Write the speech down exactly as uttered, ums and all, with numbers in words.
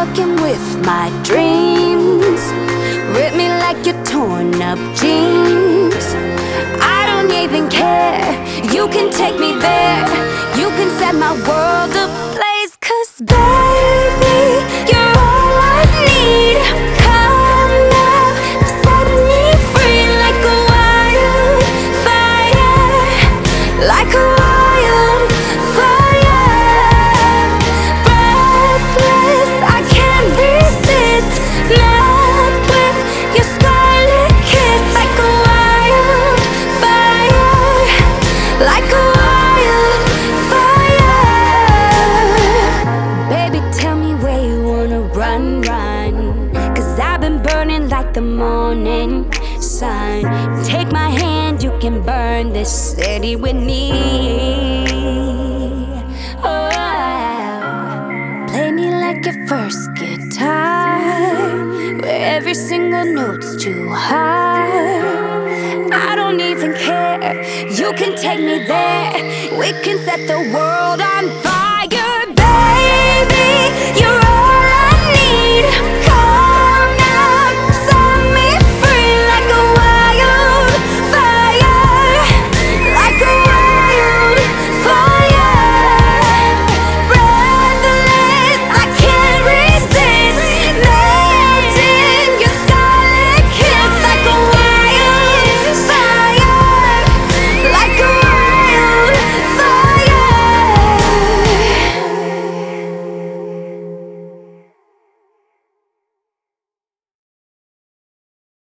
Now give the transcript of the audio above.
fucking with my dreams. Rip me like your torn up jeans. I don't even care, you can take me there. You can set my world ablaze. Cause baby, you're all I need. Come now, set me free like a wildfire. Like a wildfire. Breathless, I can't resist. Mad with your scarlet kiss. Like a wildfire. Like a run, run, cause I've been burning like the morning sun. Take my hand, you can burn this city with me. Oh, play me like your first guitar, where every single note's too hard. I don't even care, you can take me there. We can set the world on fire.